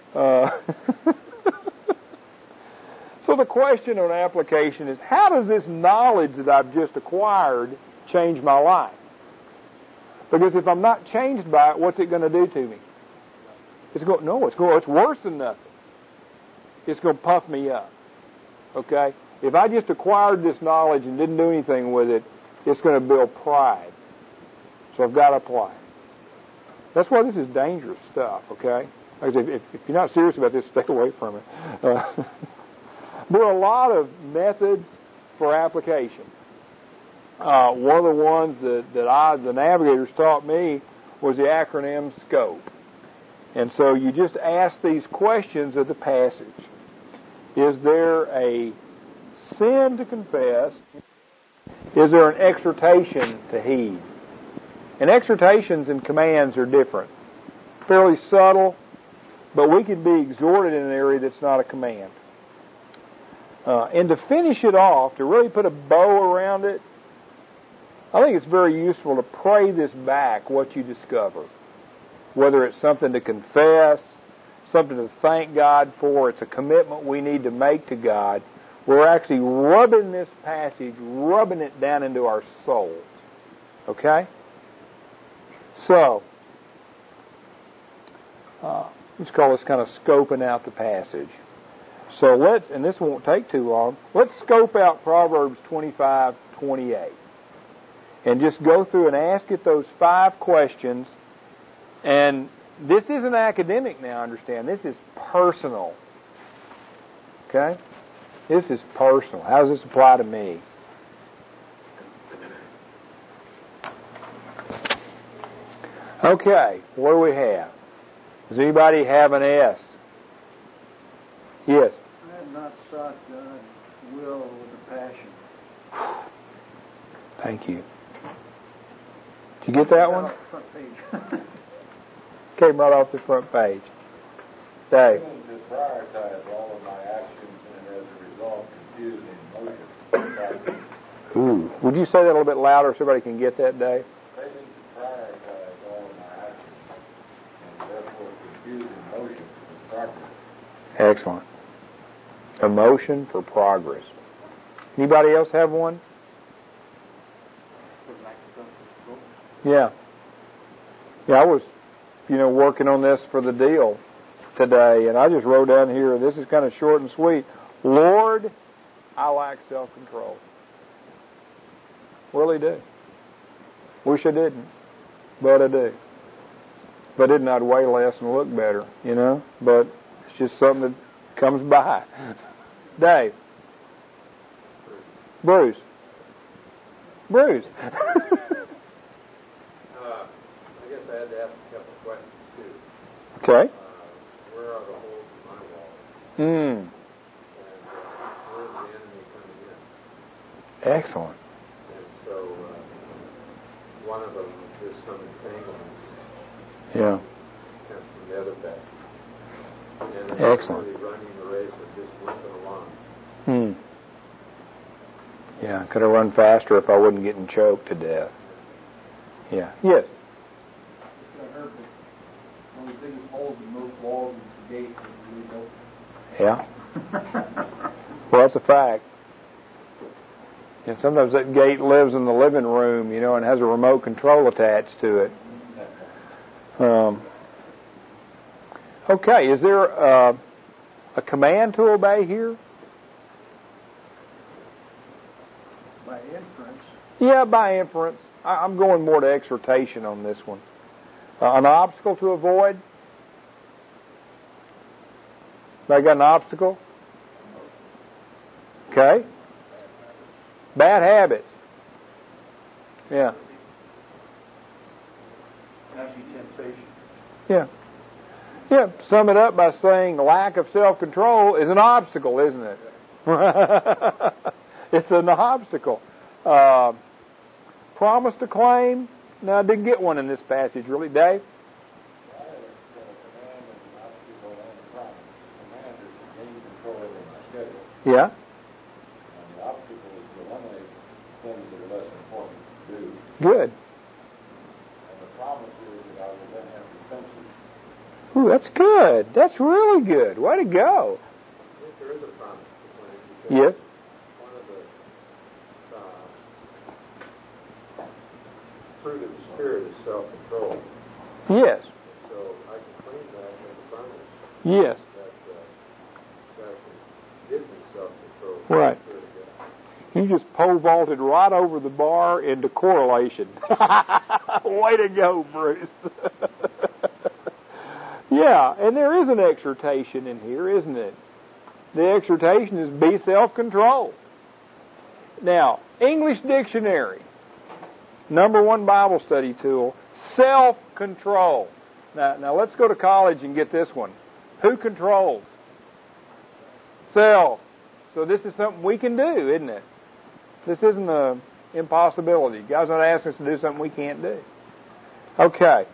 A: So the question on application is, how does this knowledge that I've just acquired change my life? Because if I'm not changed by it, what's it going to do to me? It's worse than nothing. It's going to puff me up. Okay? If I just acquired this knowledge and didn't do anything with it, it's going to build pride. So I've got to apply it. That's why this is dangerous stuff, okay? Like I said, if you're not serious about this, stay away from it. There are a lot of methods for application. One of the ones that the navigators taught me was the acronym SCOPE. And so you just ask these questions of the passage. Is there a sin to confess? Is there an exhortation to heed? And exhortations and commands are different. Fairly subtle, but we can be exhorted in an area that's not a command. And to finish it off, to really put a bow around it, I think it's very useful to pray this back, what you discover. Whether it's something to confess, something to thank God for, it's a commitment we need to make to God. We're actually rubbing this passage, rubbing it down into our souls. Okay? So, let's call this kind of scoping out the passage. So and this won't take too long, let's scope out Proverbs 25:28. And just go through and ask it those 5 questions. And this isn't academic now, understand. This is personal. Okay? This is personal. How does this apply to me? Okay, what do we have? Does anybody have an S? Yes.
D: I have not sought God's will with a passion.
A: Thank you. Did you get that one?
D: Front page.
A: Came right off the front page. Dave.
H: To prioritize all of my actions and as a result confuse emotions.
A: Ooh. Would you say that a little bit louder so everybody can get that, Dave?
H: Failing to prioritize all of my actions and therefore confuse emotions with progress.
A: Excellent. Emotion for progress. Anybody else have one? Yeah. Yeah, I was, working on this for the deal today, and I just wrote down here, this is kind of short and sweet. Lord, I lack self-control. Really do. Wish I didn't, but I do. If I didn't, I'd weigh less and look better, But it's just something that comes by. Dave. Bruce.
H: I guess I had to ask a couple of questions too.
A: Okay.
H: Where are the holes in my wall?
A: Mm.
H: And where's the enemy coming in?
A: Excellent.
H: And so one of them is some entanglements.
A: Yeah.
H: Comes from the other back. And
A: Excellent.
H: Really running the race of just limping along.
A: Hmm. Yeah, could have run faster if I wasn't getting choked to death. Yeah. Yes.
I: I heard that one of the biggest holes in most walls is the gate that we rebuilt.
A: Yeah. Well, that's a fact. And sometimes that gate lives in the living room, and has a remote control attached to it. Okay, is there a command to obey here?
D: By inference.
A: Yeah, by inference. I'm going more to exhortation on this one. An obstacle to avoid? I got an obstacle? Okay. Bad habits. Yeah.
I: Actually, temptation.
A: Yeah. Yeah, sum it up by saying lack of self-control is an obstacle, isn't it? It's an obstacle. Promise to claim? No, I didn't get one in this passage, really. Dave? Yeah.
H: And the obstacle is to eliminate things that are less important to do.
A: Good.
H: And the promise is that I will then have defenses.
A: Ooh, that's good. That's really good. Way to go.
H: I think there is a promise to claim.
A: Yes.
H: One of the fruit of the Spirit is self-control.
A: Yes.
H: So I can claim that as a promise.
A: Yes.
H: That gives me self-control.
A: Right. You just pole vaulted right over the bar into correlation. Way to go, Bruce. Yeah, and there is an exhortation in here, isn't it? The exhortation is be self-controlled. Now, English Dictionary, #1 Bible study tool, self-control. Now let's go to college and get this one. Who controls? Self. So this is something we can do, isn't it? This isn't an impossibility. God's not asking us to do something we can't do. Okay.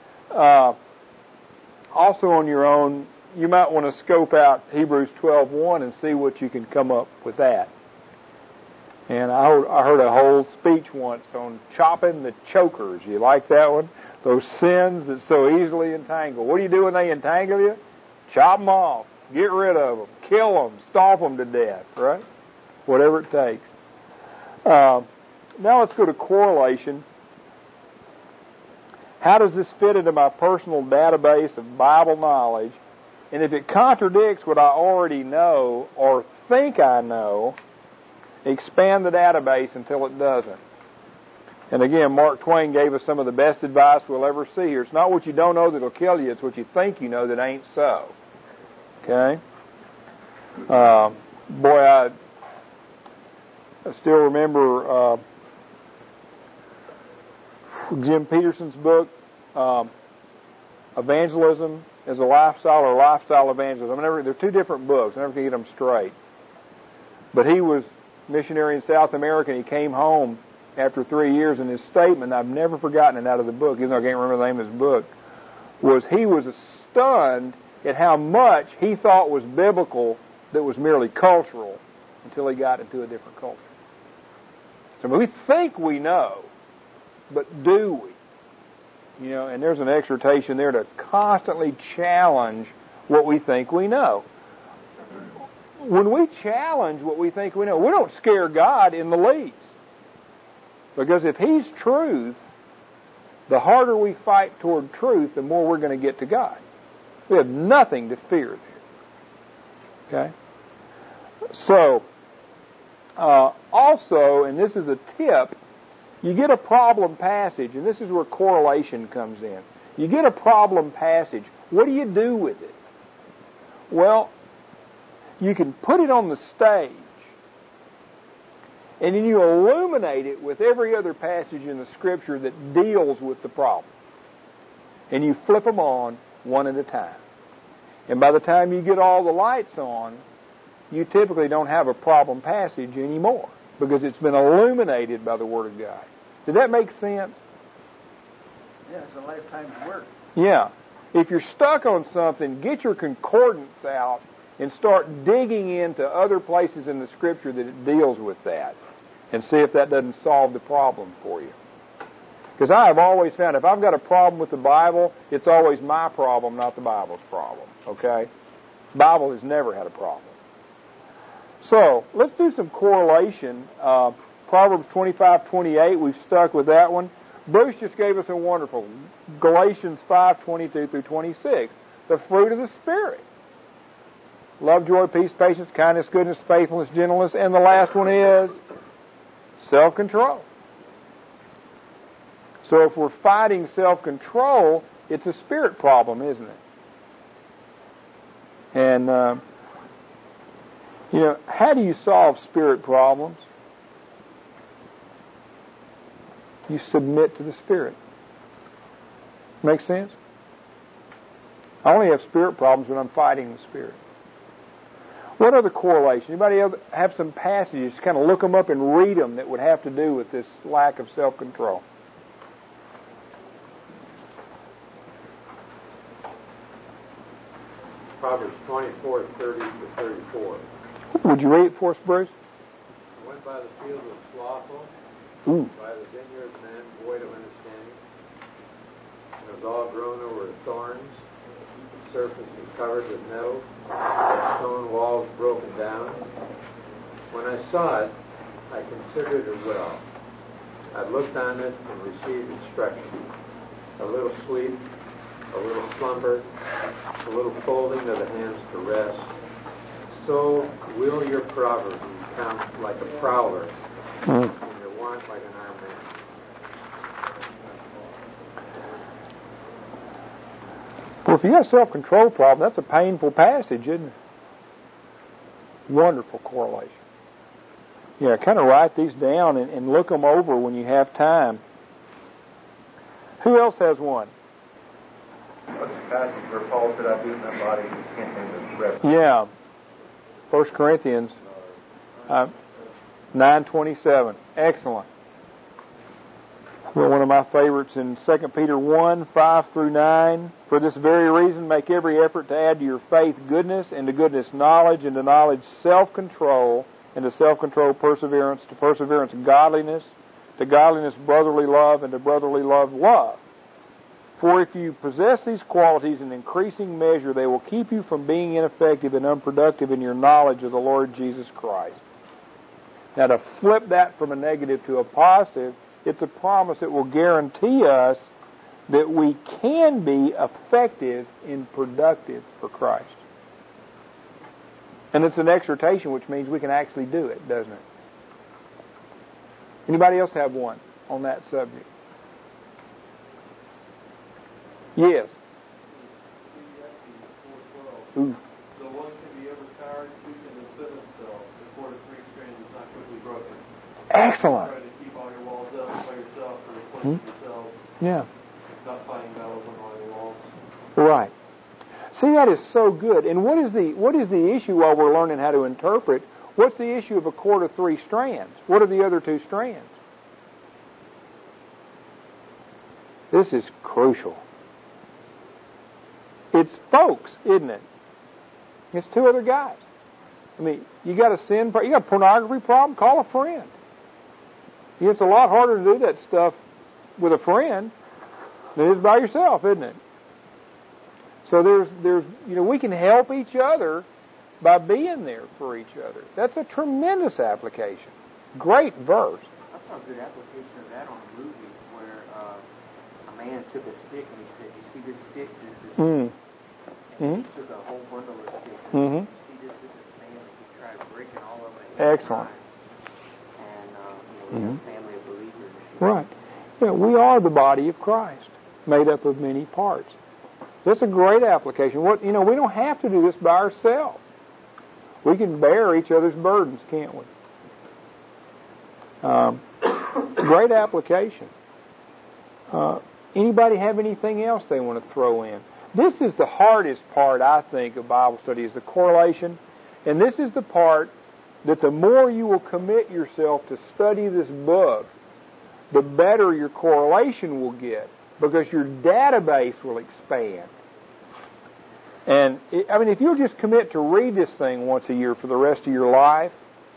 A: Also on your own, you might want to scope out Hebrews 12:1 and see what you can come up with that. And I heard a whole speech once on chopping the chokers. You like that one? Those sins that so easily entangle. What do you do when they entangle you? Chop them off. Get rid of them. Kill them. Stomp them to death, right? Whatever it takes. Now let's go to correlation. How does this fit into my personal database of Bible knowledge? And if it contradicts what I already know or think I know, expand the database until it doesn't. And again, Mark Twain gave us some of the best advice we'll ever see here. It's not what you don't know that'll kill you. It's what you think you know that ain't so. Okay? Boy, I still remember Jim Peterson's book, Evangelism as a Lifestyle or Lifestyle Evangelism. They're two different books. I never can get them straight. But he was missionary in South America, and he came home after 3 years, and his statement, I've never forgotten it out of the book, even though I can't remember the name of his book, was he was stunned at how much he thought was biblical that was merely cultural until he got into a different culture. So we think we know, but do we? You know, and there's an exhortation there to constantly challenge what we think we know. When we challenge what we think we know, we don't scare God in the least. Because if He's truth, the harder we fight toward truth, the more we're going to get to God. We have nothing to fear there. Okay? So, also, and this is a tip, you get a problem passage, and this is where correlation comes in. You get a problem passage. What do you do with it? Well, you can put it on the stage, and then you illuminate it with every other passage in the Scripture that deals with the problem. And you flip them on one at a time. And by the time you get all the lights on, you typically don't have a problem passage anymore because it's been illuminated by the Word of God. Did that make sense?
D: Yeah, it's a lifetime's work.
A: Yeah. If you're stuck on something, get your concordance out and start digging into other places in the Scripture that it deals with that and see if that doesn't solve the problem for you. Because I have always found if I've got a problem with the Bible, it's always my problem, not the Bible's problem. Okay? The Bible has never had a problem. So, let's do some correlation. Proverbs 25:28, we've stuck with that one. Bruce just gave us a wonderful Galatians 5:22 through 26. The fruit of the Spirit. Love, joy, peace, patience, kindness, goodness, faithfulness, gentleness. And the last one is self-control. So if we're fighting self-control, it's a spirit problem, isn't it? And, how do you solve spirit problems? You submit to the Spirit. Make sense? I only have spirit problems when I'm fighting the Spirit. What other correlation? Anybody else have some passages, kind of look them up and read them that would have to do with this lack of self-control?
H: Proverbs 24:30 to 34.
A: Would you read it for us, Bruce?
H: I went by the field of slothful, by the vineyard of men void of understanding. It was all grown over with thorns. The surface was covered with nettles. The stone walls broken down. When I saw it, I considered it well. I looked on it and received instruction. A little sleep, a little slumber, a little folding of the hands to rest. So will your proverbs become like a prowler, and your want like an armed man.
A: Well, if you have a self-control problem, that's a painful passage, isn't it? Wonderful correlation. Yeah, kind of write these down and look them over when you have time. Who else has one?
F: What's the passage where Paul said, I beat my body and can't think of the rest?
A: Yeah. 1 Corinthians 9:27. Excellent. Well, one of my favorites in 2 Peter 1:5 through 9. For this very reason, make every effort to add to your faith goodness, and to goodness knowledge, and to knowledge self-control, and to self-control perseverance, to perseverance godliness, to godliness brotherly love, and to brotherly love love. For if you possess these qualities in increasing measure, they will keep you from being ineffective and unproductive in your knowledge of the Lord Jesus Christ. Now, to flip that from a negative to a positive, it's a promise that will guarantee us that we can be effective and productive for Christ. And it's an exhortation, which means we can actually do it, doesn't it? Anybody else have one on that subject? Yes. Ooh.
I: So one can be ever tired, two can defend himself. The cord of three strands is not quickly broken.
A: Excellent.
I: Try to keep all your walls up by yourself or close to yourself.
A: Yeah.
I: Not fighting battles on all your walls.
A: Right. See, that is so good. And what is the issue while we're learning how to interpret? What's the issue of a cord of 3 strands? What are the other 2 strands? This is crucial. It's folks, isn't it? It's 2 other guys. I mean, you got a sin, you got a pornography problem, call a friend. It's a lot harder to do that stuff with a friend than it is by yourself, isn't it? So there's we can help each other by being there for each other. That's a tremendous application. Great verse.
C: I saw a good application of that on a movie where a man took a stick and he said, "You see this stick? This is." And he took a whole bundle of sticks. You see this is his family. He tried breaking all of it.
A: Excellent.
C: And family of believers.
A: Right. Yeah, we are the body of Christ, made up of many parts. That's a great application. We don't have to do this by ourselves. We can bear each other's burdens, can't we? Great application. Anybody have anything else they want to throw in? This is the hardest part, I think, of Bible study, is the correlation. And this is the part that the more you will commit yourself to study this book, the better your correlation will get, because your database will expand. And, if you'll just commit to read this thing once a year for the rest of your life,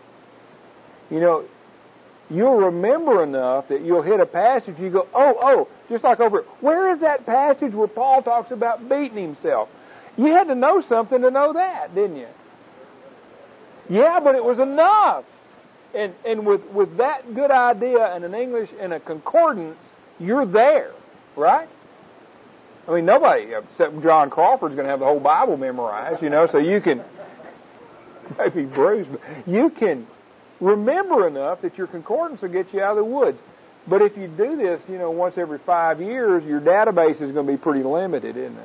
A: you'll remember enough that you'll hit a passage and you go, oh, just like over here. Where is that passage where Paul talks about beating himself? You had to know something to know that, didn't you? Yeah, but it was enough. And with that good idea and an English and a concordance, you're there, right? Nobody except John Crawford's going to have the whole Bible memorized, so you can, maybe Bruce, but you can remember enough that your concordance will get you out of the woods. But if you do this, once every 5 years, your database is going to be pretty limited, isn't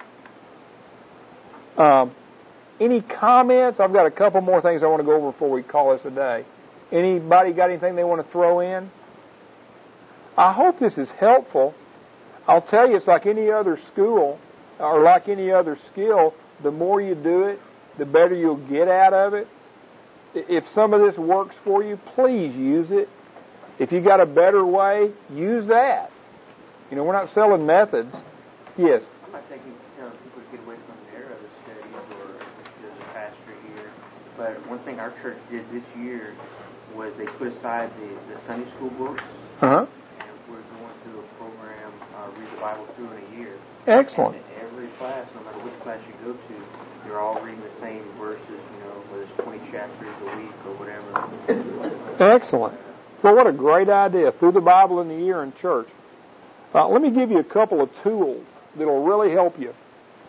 A: it? Any comments? I've got a couple more things I want to go over before we call this a day. Anybody got anything they want to throw in? I hope this is helpful. I'll tell you, it's like any other school or like any other skill. The more you do it, the better you'll get out of it. If some of this works for you, please use it. If you got a better way, use that. We're not selling methods. Yes?
C: I'm not telling people to get away from their other studies or as a pastor here. But one thing our church did this year was they put aside the Sunday school books.
A: Uh-huh.
C: And we're going through a program, Read the Bible Through in a Year.
A: Excellent.
C: And every class, no matter which class you go to, you're all reading the same verses, whether it's 20 chapters a week or whatever.
A: Excellent. Well, what a great idea. Through the Bible in the Year in church. Let me give you a couple of tools that will really help you.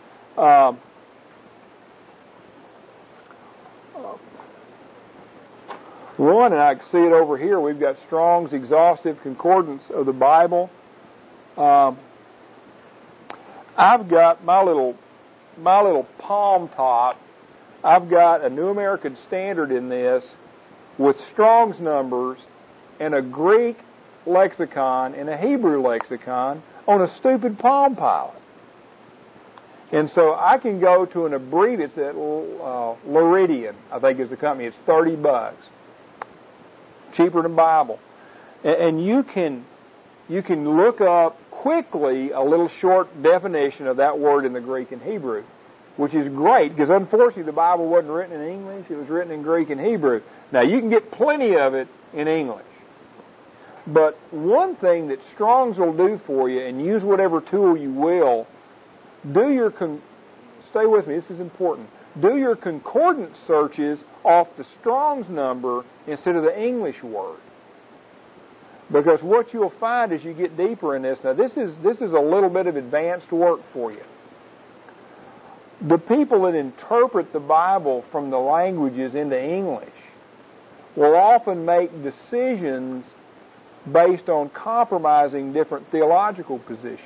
A: One, and I can see it over here, we've got Strong's Exhaustive Concordance of the Bible. I've got my little palm top. I've got a New American Standard in this with Strong's numbers and a Greek lexicon and a Hebrew lexicon on a stupid Palm Pilot. And so I can go to an abbreviated, it's at Luridian, I think is the company. It's $30. Cheaper than Bible. And you can look up quickly a little short definition of that word in the Greek and Hebrew, which is great, because unfortunately the Bible wasn't written in English, it was written in Greek and Hebrew. Now you can get plenty of it in English. But one thing that Strong's will do for you, and use whatever tool you will, stay with me, this is important. Do your concordance searches off the Strong's number instead of the English word. Because what you'll find as you get deeper in this, now this is a little bit of advanced work for you. The people that interpret the Bible from the languages into English will often make decisions based on compromising different theological positions.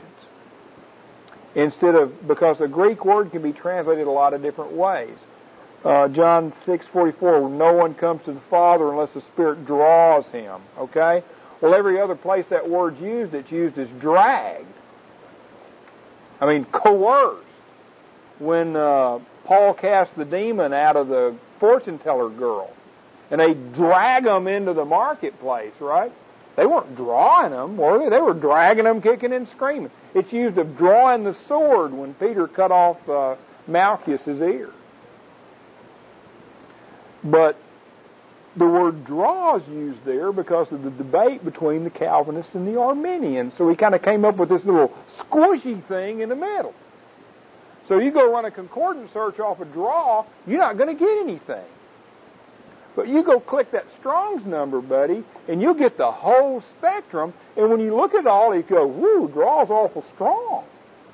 A: Because a Greek word can be translated a lot of different ways. John 6:44, no one comes to the Father unless the Spirit draws him. Okay? Well, every other place that word's used, it's used as dragged. Coerced. When Paul cast the demon out of the fortune teller girl, and they drag them into the marketplace, right? They weren't drawing them, were they? They were dragging them, kicking and screaming. It's used of drawing the sword when Peter cut off Malchus's ear. But the word draw is used there because of the debate between the Calvinists and the Arminians. So he kind of came up with this little squishy thing in the middle. So you go run a concordance search off a draw, you're not going to get anything. But you go click that Strong's number, buddy, and you'll get the whole spectrum. And when you look at it all, you go, whoo, draw's awful strong.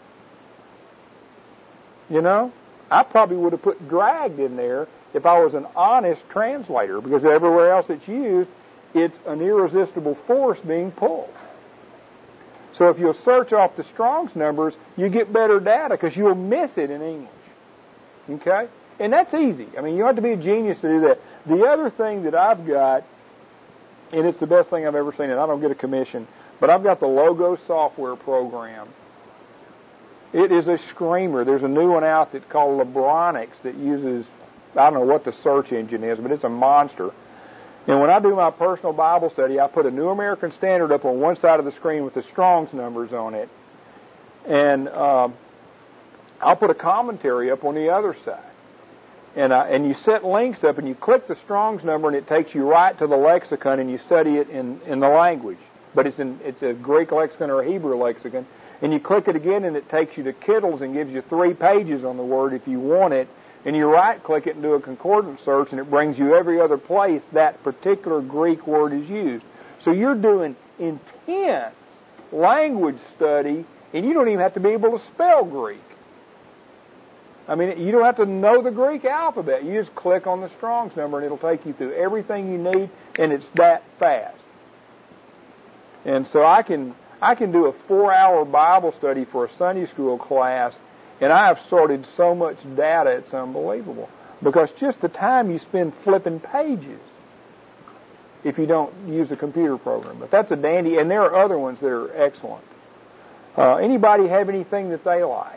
A: You know? I probably would have put dragged in there if I was an honest translator, because everywhere else it's used, it's an irresistible force being pulled. So if you'll search off the Strong's numbers, you get better data because you'll miss it in English. Okay? And that's easy. I mean, you don't have to be a genius to do that. The other thing that I've got, and it's the best thing I've ever seen, and I don't get a commission, but I've got the Logos software program. It is a screamer. There's a new one out that's called Lebronics that uses, I don't know what the search engine is, but it's a monster. And when I do my personal Bible study, I put a New American Standard up on one side of the screen with the Strong's numbers on it, and I'll put a commentary up on the other side. And you set links up, and you click the Strong's number, and it takes you right to the lexicon, and you study it in the language. But it's a Greek lexicon or a Hebrew lexicon. And you click it again, and it takes you to Kittle's and gives you 3 pages on the word if you want it. And you right-click it and do a concordance search, and it brings you every other place that particular Greek word is used. So you're doing intense language study, and you don't even have to be able to spell Greek. I mean, you don't have to know the Greek alphabet. You just click on the Strong's number, and it'll take you through everything you need, and it's that fast. And so I can do a 4-hour Bible study for a Sunday school class, and I have sorted so much data, it's unbelievable. Because just the time you spend flipping pages if you don't use a computer program. But that's a dandy, and there are other ones that are excellent. Anybody have anything that they like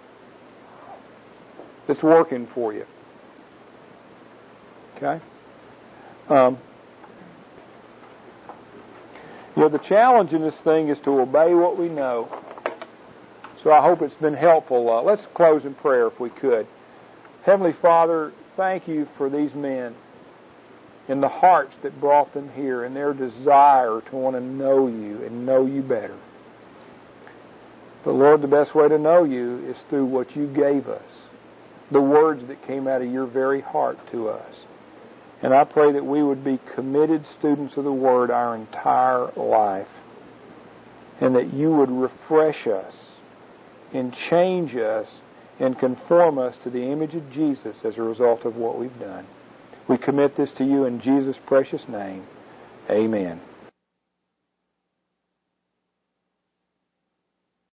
A: that's working for you? Okay? The challenge in this thing is to obey what we know. So I hope it's been helpful. Let's close in prayer if we could. Heavenly Father, thank you for these men and the hearts that brought them here and their desire to want to know you and know you better. But Lord, the best way to know you is through what you gave us, the words that came out of your very heart to us. And I pray that we would be committed students of the Word our entire life, and that you would refresh us and change us and conform us to the image of Jesus as a result of what we've done. We commit this to you in Jesus' precious name. Amen.